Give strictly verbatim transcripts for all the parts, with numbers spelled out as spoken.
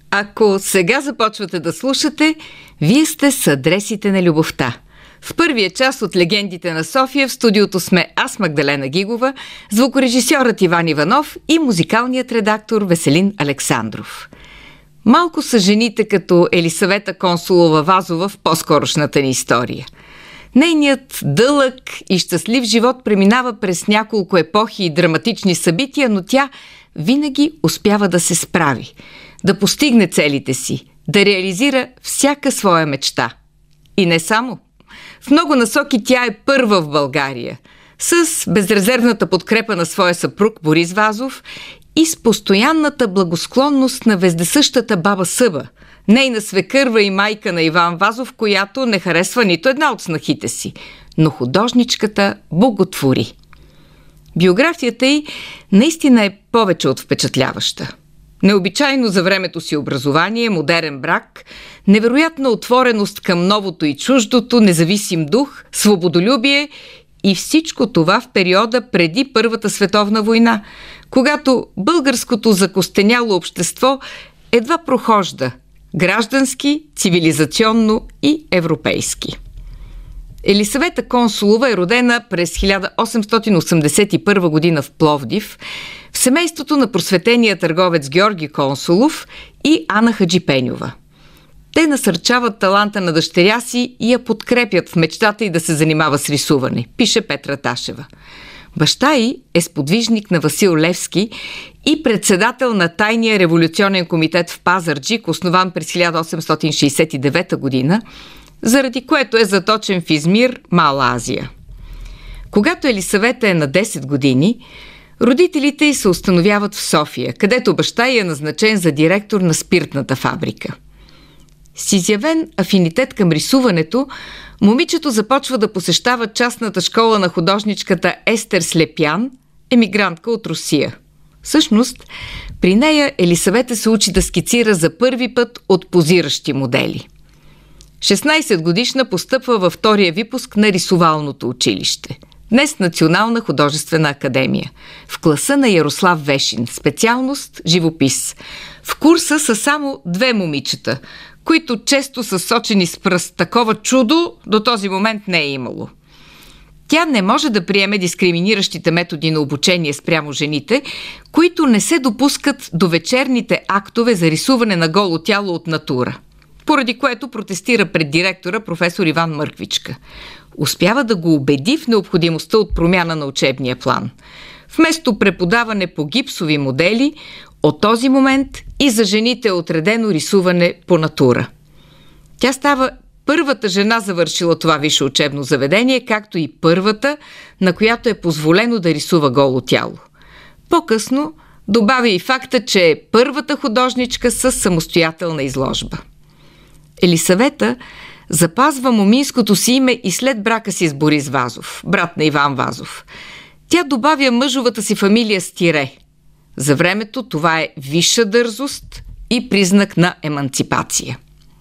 Ако сега започвате да слушате, вие сте с адресите на любовта. В първия част от Легендите на София в студиото сме аз, Магдалена Гигова, звукорежисьорът Иван Иванов и музикалният редактор Веселин Александров. Малко са жените като Елисавета Консулова-Вазова в по-скорошната ни история. Нейният дълъг и щастлив живот преминава през няколко епохи и драматични събития, но тя винаги успява да се справи, да постигне целите си, да реализира всяка своя мечта. И не само. В много насоки тя е първа в България, с безрезервната подкрепа на своя съпруг Борис Вазов и с постоянната благосклонност на вездесъщата баба Съба, нейна свекърва и майка на Иван Вазов, която не харесва нито една от снахите си, но художничката боготвори. Биографията й наистина е повече от впечатляваща. Необичайно за времето си образование, модерен брак, невероятна отвореност към новото и чуждото, независим дух, свободолюбие и всичко това в периода преди Първата световна война, когато българското закостеняло общество едва прохожда граждански, цивилизационно и европейски. Елисавета Консулова е родена през хиляда осемстотин осемдесет и първа година в Пловдив, в семейството на просветения търговец Георги Консулов и Ана Хаджипеньова. Те насърчават таланта на дъщеря си и я подкрепят в мечтата й да се занимава с рисуване, пише Петра Ташева. Баща й е сподвижник на Васил Левски и председател на Тайния революционен комитет в Пазарджик, основан през хиляда осемстотин шейсет и девета година, заради което е заточен в Измир, Мала Азия. Когато Елисавета е на десет години, родителите й се установяват в София, където баща й е назначен за директор на спиртната фабрика. С изявен афинитет към рисуването, момичето започва да посещава частната школа на художничката Естер Слепян, емигрантка от Русия. Всъщност, при нея Елисавета се учи да скицира за първи път от позиращи модели. шестнайсет годишна постъпва във втория випуск на рисувалното училище. Днес Национална художествена академия. В класа на Ярослав Вешин. Специалност – живопис. В курса са само две момичета, които често са сочени с пръст. Такова чудо до този момент не е имало. Тя не може да приеме дискриминиращите методи на обучение спрямо жените, които не се допускат до вечерните актове за рисуване на голо тяло от натура, поради което протестира пред директора професор Иван Мърквичка. Успява да го убеди в необходимостта от промяна на учебния план. Вместо преподаване по гипсови модели, от този момент и за жените е отредено рисуване по натура. Тя става първата жена, завършила това висше учебно заведение, както и първата, на която е позволено да рисува голо тяло. По-късно добавя и факта, че е първата художничка с самостоятелна изложба. Елисавета запазва моминското си име и след брака си с Борис Вазов, брат на Иван Вазов. Тя добавя мъжовата си фамилия с тире. За времето това е висша дързост и признак на еманципация.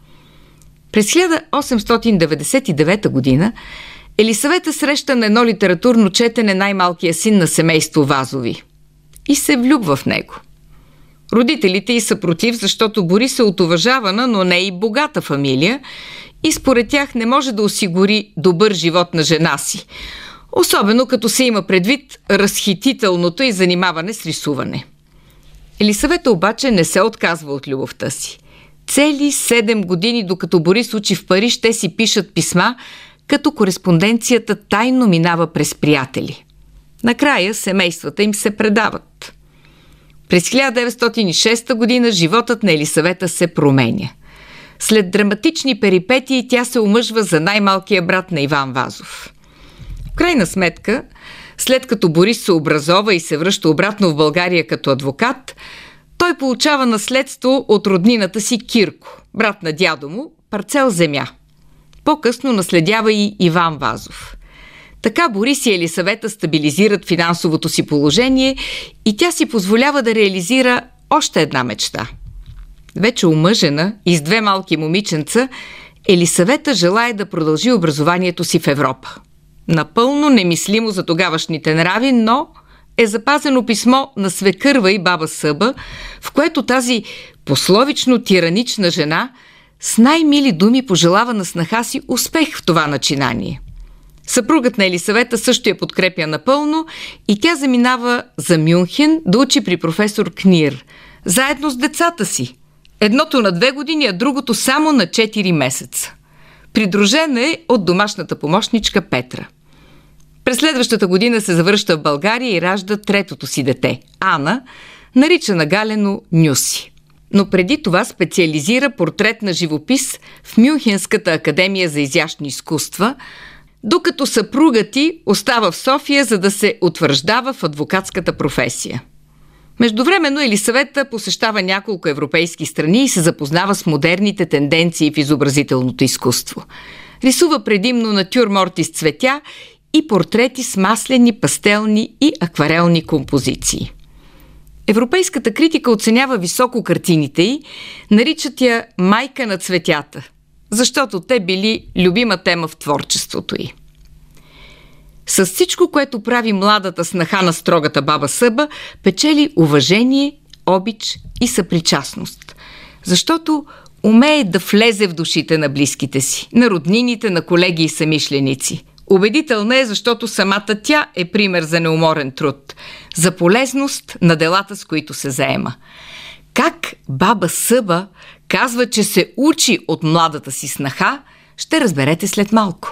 През хиляда осемстотин деветдесет и девета година Елисавета среща на едно литературно четене най-малкия син на семейство Вазови и се влюбва в него. Родителите й са против, защото Борис е от уважавана, но не и богата фамилия и според тях не може да осигури добър живот на жена си, особено като се има предвид разхитителното и занимаване с рисуване. Елисавета обаче не се отказва от любовта си. Цели седем години, докато Борис учи в Париж, те си пишат писма, като кореспонденцията тайно минава през приятели. Накрая семействата им се предават. През хиляда деветстотин и шеста година животът на Елисавета се променя. След драматични перипетии тя се омъжва за най-малкия брат на Иван Вазов. В крайна сметка, след като Борис се образова и се връща обратно в България като адвокат, той получава наследство от роднината си Кирко, брат на дядо му, парцел земя. По-късно наследява и Иван Вазов. Така Борис и Елисавета стабилизират финансовото си положение и тя си позволява да реализира още една мечта. Вече омъжена и с две малки момиченца, Елисавета желае да продължи образованието си в Европа. Напълно немислимо за тогавашните нрави, но е запазено писмо на свекърва и баба Съба, в което тази пословично тиранична жена, с най-мили думи пожелава на снаха си успех в това начинание. Съпругът на Елисавета също я подкрепя напълно и тя заминава за Мюнхен да учи при професор Книр, заедно с децата си. Едното на две години, а другото само на четири месеца. Придружена е от домашната помощничка Петра. През следващата година се завръща в България и ражда третото си дете – Ана, наричана галено Нюси. Но преди това специализира портретна живопис в Мюнхенската академия за изящни изкуства, докато съпругът ти остава в София, за да се утвърждава в адвокатската професия. Междувременно Елисавета посещава няколко европейски страни и се запознава с модерните тенденции в изобразителното изкуство. Рисува предимно натюрморти с цветя и портрети с маслени, пастелни и акварелни композиции. Европейската критика оценява високо картините й, наричат я майка на цветята, защото те били любима тема в творчеството й. С всичко, което прави младата снаха на строгата баба Съба, печели уважение, обич и съпричастност, защото умее да влезе в душите на близките си, на роднините, на колеги и самишленици. Убедителна е, защото самата тя е пример за неуморен труд, за полезност на делата, с които се заема. Как баба Съба казва, че се учи от младата си снаха, ще разберете след малко.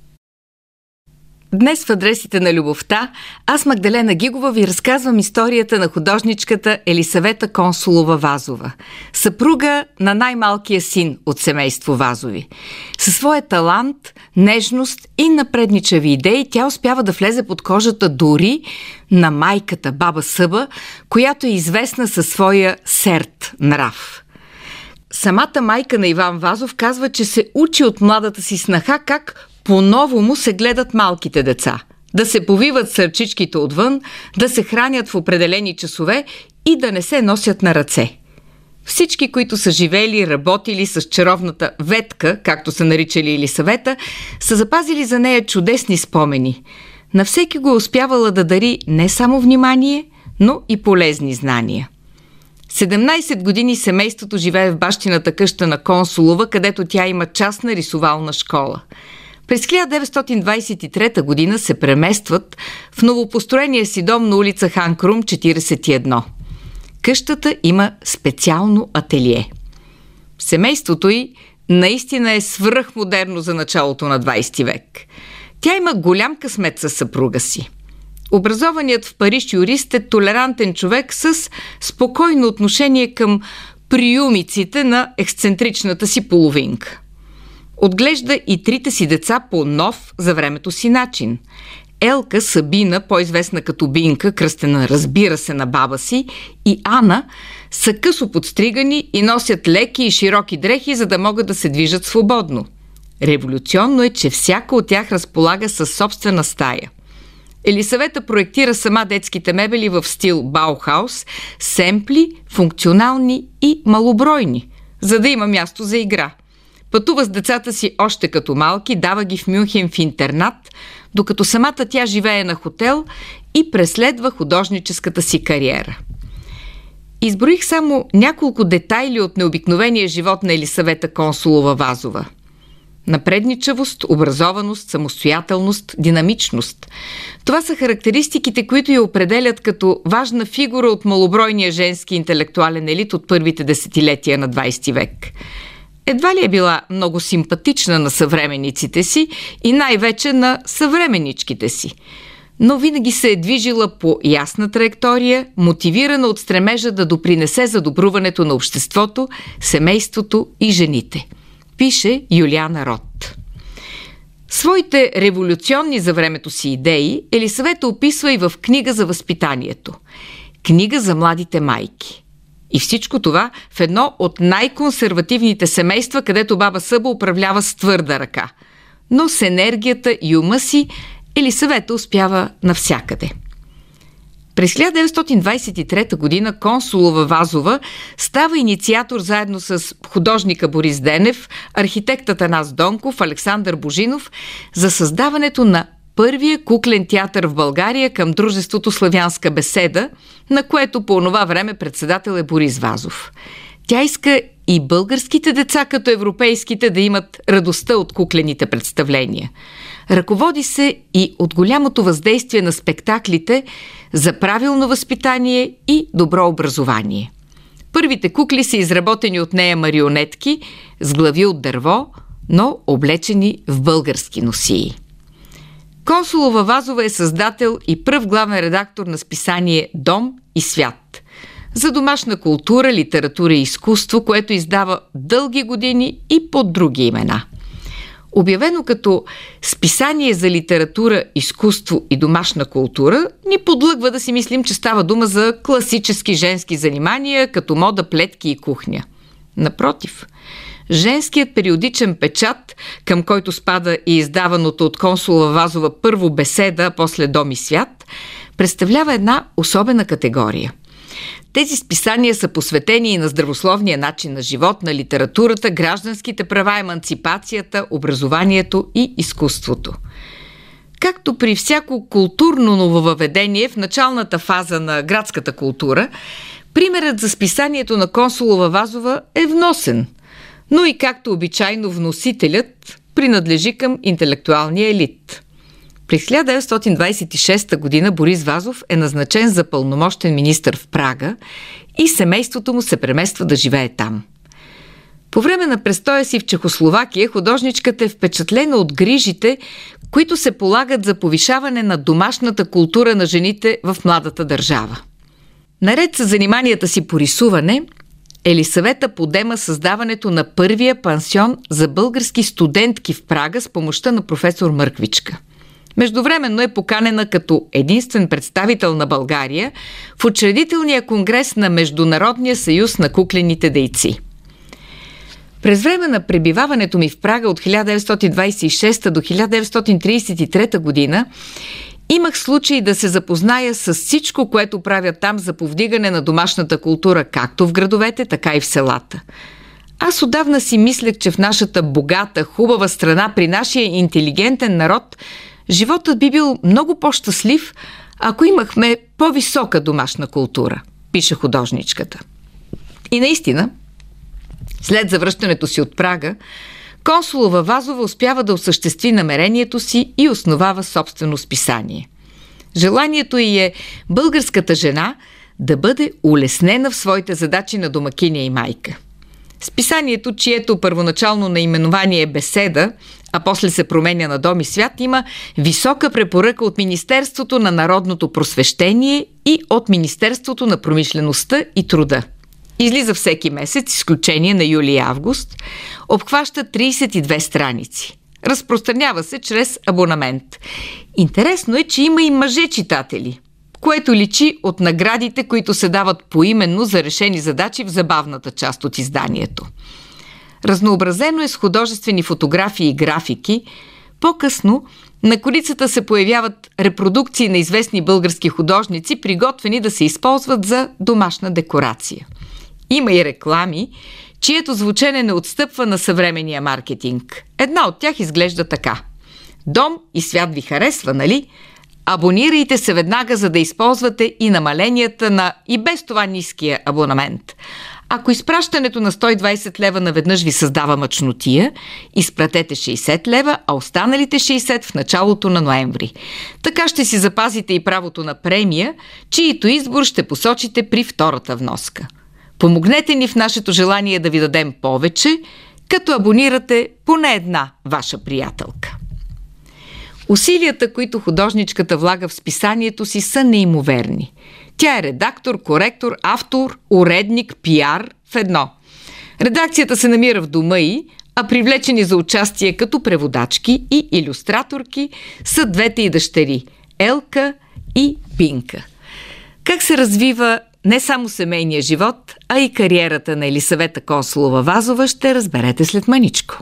Днес в Адресите на любовта аз, Магдалена Гигова, ви разказвам историята на художничката Елисавета Консулова-Вазова, съпруга на най-малкия син от семейство Вазови. Със своя талант, нежност и напредничави идеи тя успява да влезе под кожата дори на майката баба Съба, която е известна със своя серд нрав. Самата майка на Иван Вазов казва, че се учи от младата си снаха как по-новому се гледат малките деца. Да се повиват сърчичките отвън, да се хранят в определени часове и да не се носят на ръце. Всички, които са живели и работили с чаровната ветка, както са наричали Елисавета, са запазили за нея чудесни спомени. На всеки го е успявала да дари не само внимание, но и полезни знания. седемнайсет години семейството живее в бащината къща на Консулова, където тя има частна рисувална школа. През хиляда деветстотин двайсет и трета година се преместват в новопостроения си дом на улица Хан Крум, четирийсет и едно. Къщата има специално ателие. Семейството й наистина е свръхмодерно за началото на двайсети век. Тя има голям късмет със съпруга си. Образованият в Париж юрист е толерантен човек с спокойно отношение към приумиците на ексцентричната си половинка. Отглежда и трите си деца по нов за времето си начин. Елка, Сабина, по-известна като Бинка, кръстена разбира се на баба си, и Ана са късо подстригани и носят леки и широки дрехи, за да могат да се движат свободно. Революционно е, че всяка от тях разполага със собствена стая. Елисавета проектира сама детските мебели в стил Баухаус, семпли, функционални и малобройни, за да има място за игра. Пътува с децата си още като малки, дава ги в Мюнхен в интернат, докато самата тя живее на хотел и преследва художническата си кариера. Изброих само няколко детайли от необикновения живот на Елисавета Консулова-Вазова. Напредничавост, образованост, самостоятелност, динамичност. Това са характеристиките, които я определят като важна фигура от малобройния женски интелектуален елит от първите десетилетия на двайсети век. Едва ли е била много симпатична на съвременниците си и най-вече на съвременничките си, но винаги се е движила по ясна траектория, мотивирана от стремежа да допринесе за добруването на обществото, семейството и жените. Пише Юлиана Рот. Своите революционни за времето си идеи Елисавета описва и в книга за възпитанието. Книга за младите майки. И всичко това в едно от най-консервативните семейства, където баба Съба управлява с твърда ръка. Но с енергията и ума си Елисавета успява навсякъде. През хиляда деветстотин двайсет и трета година Консулова-Вазова става инициатор заедно с художника Борис Денев, архитектът Атанас Донков, Александър Божинов за създаването на първия куклен театър в България към дружеството Славянска беседа, на което по онова време председател е Борис Вазов. Тя иска и българските деца, като европейските, да имат радостта от куклените представления. Ръководи се и от голямото въздействие на спектаклите за правилно възпитание и добро образование. Първите кукли са изработени от нея марионетки с глави от дърво, но облечени в български носии. Консулова Вазова е създател и пръв главен редактор на списание «Дом и свят» за домашна култура, литература и изкуство, което издава дълги години и под други имена. Обявено като списание за литература, изкуство и домашна култура, ни подлъгва да си мислим, че става дума за класически женски занимания, като мода, плетки и кухня. Напротив, женският периодичен печат, към който спада и издаваното от Консулова Вазова първо беседа, а после Дом и свят, представлява една особена категория. Тези списания са посветени и на здравословния начин на живот, на литературата, гражданските права, еманципацията, образованието и изкуството. Както при всяко културно нововъведение в началната фаза на градската култура, примерът за списанието на Консулова Вазова е вносен, но и както обичайно вносителят принадлежи към интелектуалния елит. През хиляда деветстотин двадесет и шеста година Борис Вазов е назначен за пълномощен министър в Прага и семейството му се премества да живее там. По време на престоя си в Чехословакия художничката е впечатлена от грижите, които се полагат за повишаване на домашната култура на жените в младата държава. Наред с заниманията си по рисуване, Елисавета подема създаването на първия пансион за български студентки в Прага с помощта на професор Мърквичка. Междувременно е поканена като единствен представител на България в учредителния конгрес на Международния съюз на куклените дейци. През време на пребиваването ми в Прага от хиляда деветстотин двадесет и шеста до хиляда деветстотин тридесет и трета година имах случай да се запозная с всичко, което правят там за повдигане на домашната култура както в градовете, така и в селата. Аз отдавна си мислех, че в нашата богата, хубава страна, при нашия интелигентен народ, животът би бил много по-щастлив, ако имахме по-висока домашна култура, пише художничката. И наистина, след завръщането си от Прага, Консулова Вазова успява да осъществи намерението си и основава собствено списание. Желанието й е българската жена да бъде улеснена в своите задачи на домакиня и майка. Списанието, чието първоначално наименование е Беседа, а после се променя на Дом и свят, има висока препоръка от Министерството на народното просвещение и от Министерството на промишлеността и труда. Излиза всеки месец, изключение на юли и август, обхваща тридесет и две страници. Разпространява се чрез абонамент. Интересно е, че има и мъже-читатели, което личи от наградите, които се дават поименно за решени задачи в забавната част от изданието. Разнообразено е с художествени фотографии и графики. По-късно на корицата се появяват репродукции на известни български художници, приготвени да се използват за домашна декорация. Има и реклами, чието звучене не отстъпва на съвременния маркетинг. Една от тях изглежда така: Дом и свят ви харесва, нали? Абонирайте се веднага, за да използвате и намаленията на и без това ниския абонамент. Ако изпращането на сто и двадесет лева наведнъж ви създава мъчнотия, изпратете шейсет лева, а останалите шейсет в началото на ноември. Така ще си запазите и правото на премия, чието избор ще посочите при втората вноска. Помогнете ни в нашето желание да ви дадем повече, като абонирате поне една ваша приятелка. Усилията, които художничката влага в списанието си, са неимоверни. Тя е редактор, коректор, автор, уредник, пиар в едно. Редакцията се намира в дома й, а привлечени за участие като преводачки и илюстраторки са двете й дъщери – Елка и Бинка. Как се развива не само семейния живот, а и кариерата на Елисавета Консулова Вазова, ще разберете след маничко.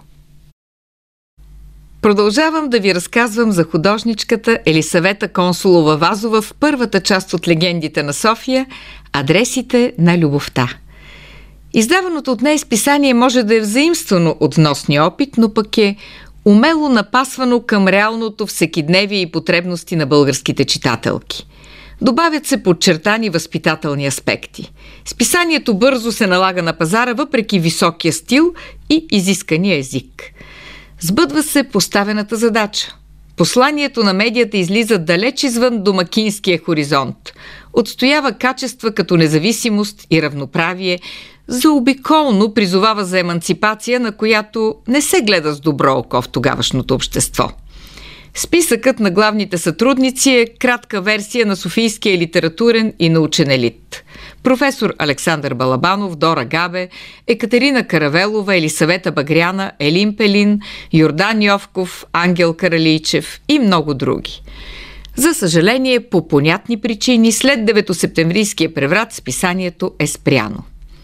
Продължавам да ви разказвам за художничката Елисавета Консулова Вазова в първата част от Легендите на София «Адресите на любовта». Издаваното от нея списание може да е взаимствано от вносния опит, но пък е умело напасвано към реалното всекидневие и потребности на българските читателки. Добавят се подчертани възпитателни аспекти. Списанието бързо се налага на пазара, въпреки високия стил и изискания език. Сбъдва се поставената задача. Посланието на медията излиза далеч извън домакинския хоризонт. Отстоява качества като независимост и равноправие, заобиколно призовава за еманципация, на която не се гледа с добро око в тогавашното общество. Списъкът на главните сътрудници е кратка версия на софийския литературен и научен елит. Професор Александър Балабанов, Дора Габе, Екатерина Каравелова, Елисавета Багряна, Елин Пелин, Йордан Йовков, Ангел Каралийчев и много други. За съжаление, по понятни причини, след деветосептемврийския преврат списанието е спряно.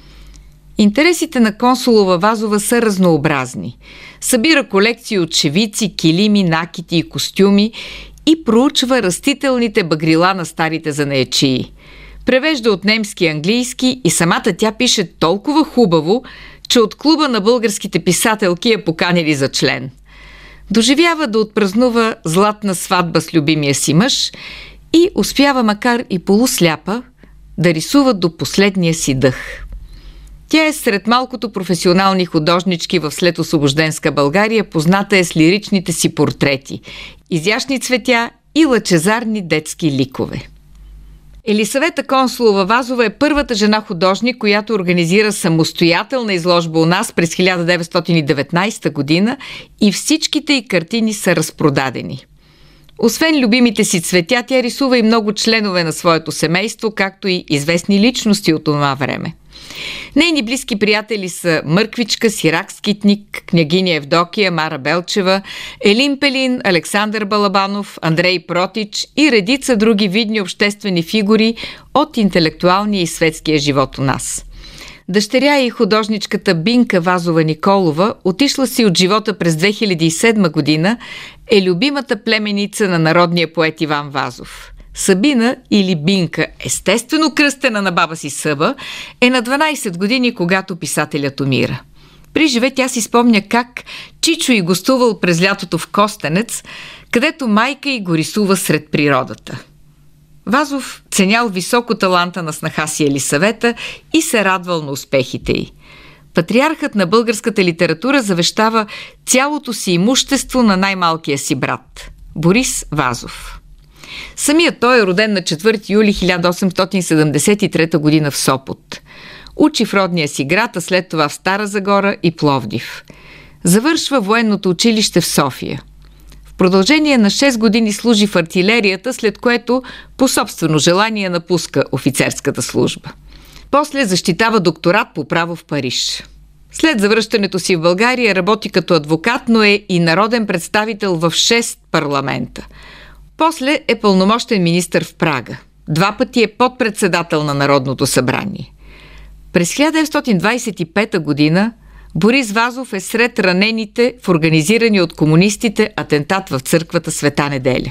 Интересите на Консулова Вазова са разнообразни. Събира колекции от шевици, килими, накити и костюми и проучва растителните багрила на старите занаятчии. Превежда от немски и английски и самата тя пише толкова хубаво, че от клуба на българските писателки я поканили за член. Доживява да отпразнува златна сватба с любимия си мъж и успява, макар и полусляпа, да рисува до последния си дъх. Тя е сред малкото професионални художнички в следосвобожденска България, позната е с лиричните си портрети, изящни цветя и лъчезарни детски ликове. Елисавета Консулова Вазова е първата жена художник, която организира самостоятелна изложба у нас през хиляда деветстотин и деветнадесета година и всичките й картини са разпродадени. Освен любимите си цветя, тя рисува и много членове на своето семейство, както и известни личности от това време. Нейни близки приятели са Мърквичка, Сирак Скитник, княгиня Евдокия, Мара Белчева, Елин Пелин, Александър Балабанов, Андрей Протич и редица други видни обществени фигури от интелектуалния и светския живот у нас. Дъщеря и художничката Бинка Вазова Николова, отишла си от живота през две хиляди и седма година, е любимата племеница на народния поет Иван Вазов. Сабина или Бинка, естествено кръстена на баба си Съба, е на дванадесет години, когато писателят умира. При живе тя си спомня как Чичо й гостувал през лятото в Костенец, където майка й го рисува сред природата. Вазов ценял високо таланта на снаха си Елисавета и се радвал на успехите й. Патриархът на българската литература завещава цялото си имущество на най-малкия си брат – Борис Вазов. Самият той е роден на четвърти юли хиляда осемстотин седемдесет и трета година в Сопот. Учи в родния си град, а след това в Стара Загора и Пловдив. Завършва военното училище в София. В продължение на шест години служи в артилерията, след което по собствено желание напуска офицерската служба. После защитава докторат по право в Париж. След завръщането си в България работи като адвокат, но е и народен представител в шест парламента. После е пълномощен министър в Прага. Два пъти е подпредседател на Народното събрание. През хиляда деветстотин двадесет и пета година Борис Вазов е сред ранените в организирани от комунистите атентат в църквата Света Неделя.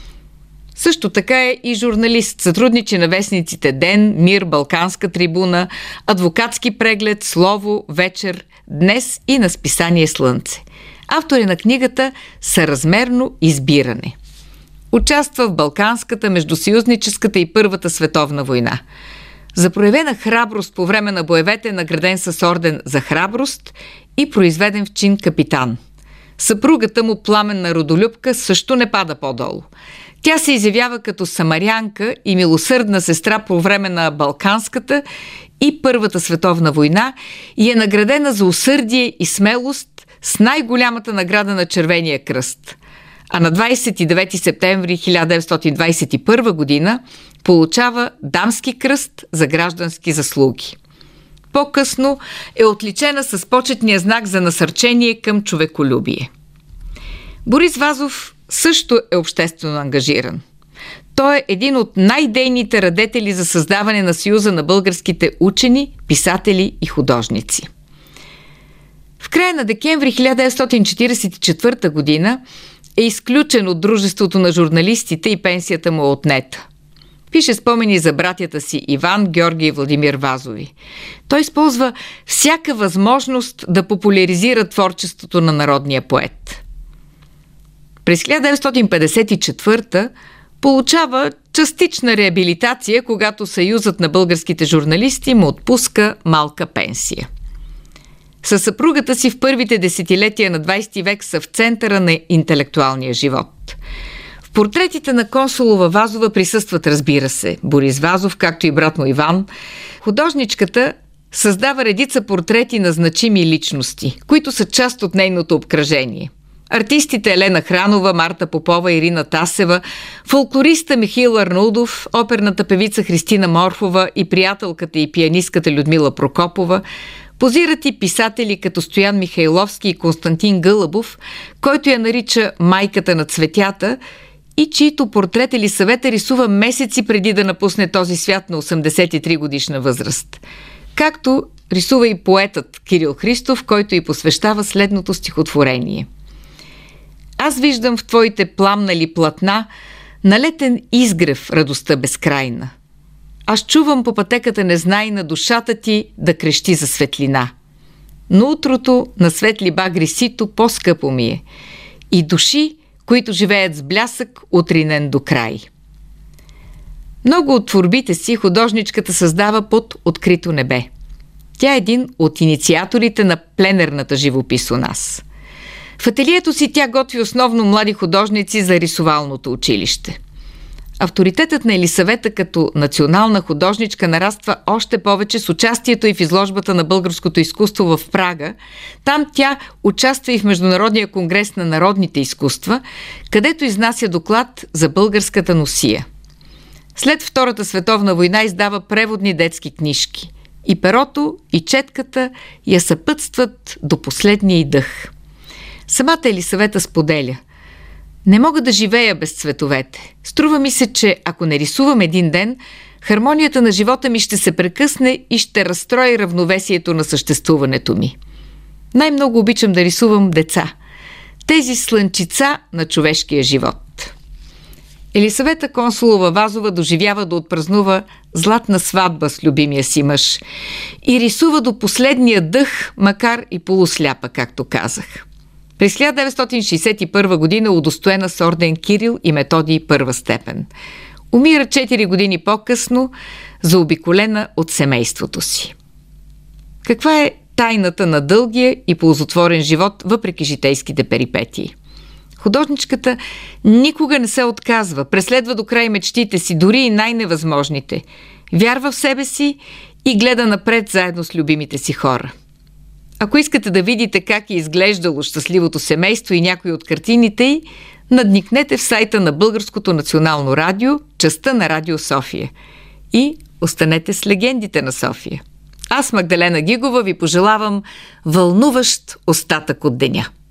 Също така е и журналист, сътрудничи на вестниците Ден, Мир, Балканска трибуна, Адвокатски преглед, Слово, Вечер, Днес и на списание Слънце. Автор е на книгата Съразмерно избиране. Участва в Балканската, Междусъюзническата и Първата световна война. За проявена храброст по време на боевете е награден с орден за храброст и произведен в чин капитан. Съпругата му, пламенна родолюбка, също не пада по-долу. Тя се изявява като самарянка и милосърдна сестра по време на Балканската и Първата световна война и е наградена за усърдие и смелост с най-голямата награда на Червения кръст. А на двадесет и девети септември хиляда деветстотин двадесет и първа година получава Дамски кръст за граждански заслуги. По-късно е отличена с почетния знак за насърчение към човеколюбие. Борис Вазов също е обществено ангажиран. Той е един от най-дейните радетели за създаване на Съюза на българските учени, писатели и художници. В края на декември хиляда деветстотин четиридесет и четвърта година е изключен от Дружеството на журналистите и пенсията му е отнета. Пише спомени за братята си Иван, Георги и Владимир Вазови. Той използва всяка възможност да популяризира творчеството на народния поет. През хиляда деветстотин петдесет и четвърта получава частична реабилитация, когато Съюзът на българските журналисти му отпуска малка пенсия. Със съпругата си в първите десетилетия на двайсети век са в центъра на интелектуалния живот. В портретите на Консулова Вазова присъстват, разбира се, Борис Вазов, както и брат му Иван. Художничката създава редица портрети на значими личности, които са част от нейното обкръжение. Артистите Елена Хранова, Марта Попова, Ирина Тасева, фолклориста Михаил Арнаудов, оперната певица Христина Морфова и приятелката и пианистката Людмила Прокопова. Позират и писатели като Стоян Михайловски и Константин Гълъбов, който я нарича майката на цветята и чието портрет Елисавета рисува месеци преди да напусне този свят на осемдесет и три годишна възраст. Както рисува и поетът Кирил Христов, който й посвещава следното стихотворение. Аз виждам в твоите пламнали платна налетен изгрев радостта безкрайна. Аз чувам по пътеката незнайна душата ти да крещи за светлина. Но утрото на светли багри сито по-скъпо ми е и души, които живеят с блясък утринен до край. Много от творбите си художничката създава под открито небе. Тя е един от инициаторите на пленерната живопис у нас. В ателието си тя готви основно млади художници за рисувалното училище. Авторитетът на Елисавета като национална художничка нараства още повече с участието и в изложбата на българското изкуство в Прага. Там тя участва и в Международния конгрес на народните изкуства, където изнася доклад за българската носия. След Втората световна война издава преводни детски книжки. И перото, и четката я съпътстват до последния й дъх. Самата Елисавета споделя: не мога да живея без цветовете. Струва ми се, че ако не рисувам един ден, хармонията на живота ми ще се прекъсне и ще разстрои равновесието на съществуването ми. Най-много обичам да рисувам деца. Тези слънчица на човешкия живот. Елисавета Консулова Вазова доживява да отпразнува златна сватба с любимия си мъж и рисува до последния дъх, макар и полусляпа, както казах. През хиляда деветстотин шейсет и първа година удостоена с орден Кирил и Методий първа степен. Умира четири години по-късно, заобиколена от семейството си. Каква е тайната на дългия и ползотворен живот, въпреки житейските перипетии? Художничката никога не се отказва, преследва до край мечтите си, дори и най-невъзможните. Вярва в себе си и гледа напред заедно с любимите си хора. Ако искате да видите как е изглеждало щастливото семейство и някои от картините й, надникнете в сайта на Българското национално радио, частта на Радио София. И останете с легендите на София. Аз, Магдалена Гигова, ви пожелавам вълнуващ остатък от деня.